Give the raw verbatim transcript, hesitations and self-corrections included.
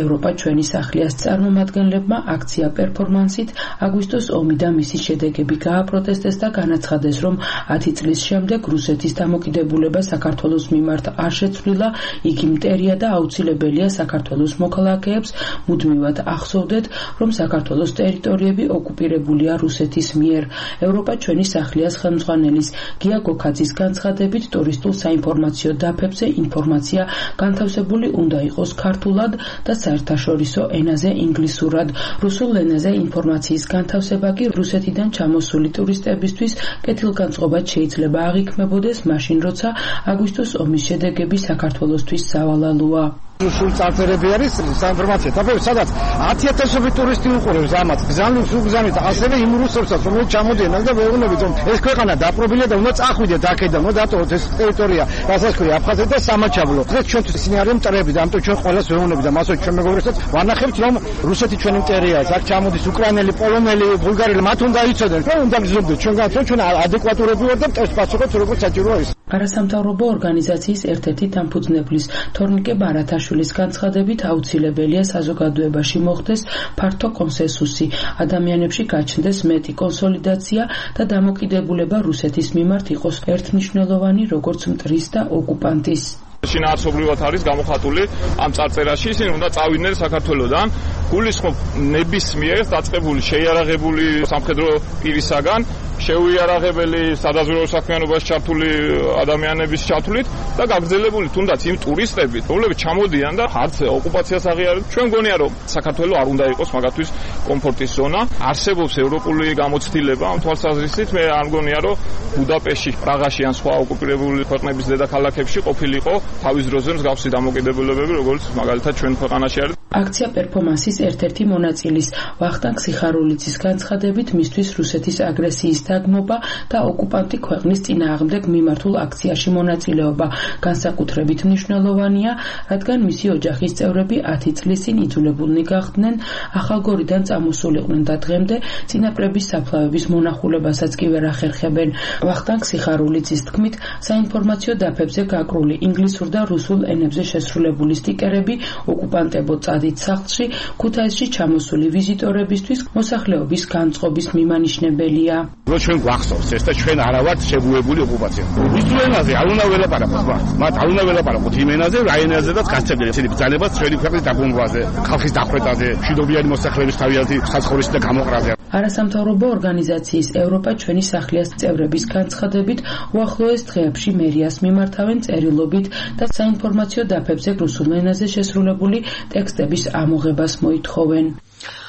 ევროპა ჩვენი სახლიას წარმომადგენლებმა აქცია პერფორმანსით აგვისტოს ომი და მისი შედეგები გააპროტესტეს და განაცხადეს, რომ ათი წლის შემდეგ რუსეთის დამოკიდებულება საქართველოს მიმართ არ შეცვლილა, იგი მტერია და აუცილებელია საქართველოს მოქალაქეებს მუდმივად ახსოვდეთ, რომ საქართველოს ტერიტორიები ოკუპირებულია რუსეთის მიერ. ევროპა ჩვენი სახლიას ხელმძღვანელის გია გოქაძის განცხადებით, ტურისტულ საინფორმაციო დაფებზე ინფორმაცია განთავსებული უნდა იყოს ქართულად და საერთაშორისო ენაზე ინგლისურად. რუსულ ენაზე ინფორმაციის განთავსება კი რუსეთიდან ჩამოსული ტურისტებისთვის კეთილგანწყობად შეიძლება აღიქმებოდეს მაშინ, როცა აგვისტოს ომის შედეგები საქართველოსთვის სავალალოა. რუსული წარწერები არის საინფორმაციო დაფები, სადაც ათი ათასობით ტურისტი უყურებს ამათ, გზავნილს უგზავნით, ასევე იმ რუსებსაც, რომელიც ჩამოდიან და ვეუბნებით, რომ ეს ქვეყანა დაპრობილია და უნდა წახვიდეთ აქედან, უნდა დატოვოთ ეს ტერიტორია, რასაც ქვია აფხაზეთი და სამაჩაბლო. დღეს ჩვენთვის ისინი არიან მტრები და ამიტომ ჩვენ ყველას ვეუბნებით და მასო ჩვენ მეგობრებსაც ვანახებთ, რომ რუსეთი ჩვენი მტერია, აქ ჩამოდის უკრაინელი, პოლონელი, ბულგარელი, მათ უნდა იცოდნენ, რომ უნდა გზნობდეთ ჩვენგან, რომ ჩვენ ადეკვატურები ვართ და მტერს პასუხობთ, როგორც საჭიროა ის. არასამთავრობო ორგანიზაციის ერთ-ერთი დამფუძნებლის თორნიკე ბარათაშვილის განცხადებით აუცილებელია საზოგადოებაში მოხდეს ფართო კონსენსუსი, ადამიანებში გაჩნდეს მეტი კონსოლიდაცია და დამოკიდებულება რუსეთის მიმართ იყოს ერთმნიშვნელოვანი როგორც მტრის და ოკუპანტის. შინაარსობრივად არის გამოხატული ამ წარწერაში, ისინი უნდა წავიდნენ საქართველოდან, გულისხმობ ნებისმიერ დაწყებული შეიარაღებული სამხედრო პირისაგან, შეუიარაღებელი სადაზვერვო საქმიანობაში ჩართული ადამიანების ჩათვლით და გაგრძელებული თუნდაც იმ ტურისტებით, რომლებიც ჩამოდიან და არც ოკუპაციას აღიარებენ. ჩვენ გონია, რომ საქართველო არ უნდა იყოს მაგათთვის კომფორტის ზონა. არსებობს ევროპული გამოცდილება ამ თვალსაზრისით, მე არ მგონია, რომ ბუდაპეშტში, პრაღაში ან სხვა ოკუპირებული ქვეყნების დედაქალაქებში ყოფილიყო თავის დროზე მსგავსი დამოკიდებულებები, როგორც მაგალითად ჩვენ ქვეყანაში არის. აქცია პერფორმანსის ერთ-ერთი მონაწილის ვახტანგ სიხარულიძის განცხადებით, მისთვის რუსეთის აგრესიის დაგმობა და ოკუპანტი ქვეყნის წინააღმდეგ მიმართულ აქციაში მონაწილეობა განსაკუთრებით მნიშვნელოვანია, რადგან მისი ოჯახის წევრები ათი წლის წინ იძულებულნი გახდნენ ახალგორიდან წამოსულიყვნენ და დღემდე წინაპრების საფლავების მონახულებასაც კი ვერ ახერხებენ. ვახტანგ სიხარულიძის თქმით, საინფორმაციო დაფებზე გაკრული ინგლისურ და რუსულ ენებზე შესრულებული სტიკერები ოკუპანტებო წადით სახლში, ქუთაისში ჩამოსული ვიზიტორებისთვის მოსახლეობის განწყობის მიმანიშნებელია. ჩვენ გვახსოვს ეს და ჩვენ არა ვართ შეგუებული ოკუპაცია. რუსულ ენაზე არ უნდა ველაპარაკოთ მათ. მათ არ უნდა ველაპარაკოთ იმ ენაზე, რა ენაზედაც გასცემდნენ ესენი ბრძანებას ჩვენი ქვეყნის დაბომბვაზე, ხალხის დახვრეტაზე, მშვიდობიანი მოსახლეობის თავიანთი საცხოვრისი და გამოყრაზე. არასამთავრობო ორგანიზაციის ევროპა ჩვენი სახლიას წევრების განცხადებით, უახლოეს დღეებში მერიას მიმართავენ წერილობით და საინფორმაციო დაფებზე რუსულ ენაზე შესრულებული ტექსტების ამოღებას მოითხოვენ.